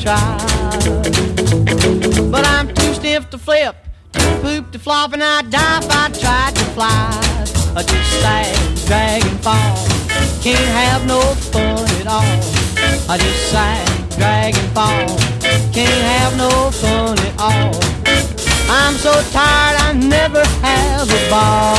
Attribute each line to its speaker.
Speaker 1: try. But I'm too stiff to flip, too poop to flop, and I'd die if I tried to fly. I just sag, drag, and fall. Can't have no fun at all. I just sag, drag, and fall. Can't have no fun at all. I'm so tired I never have a ball.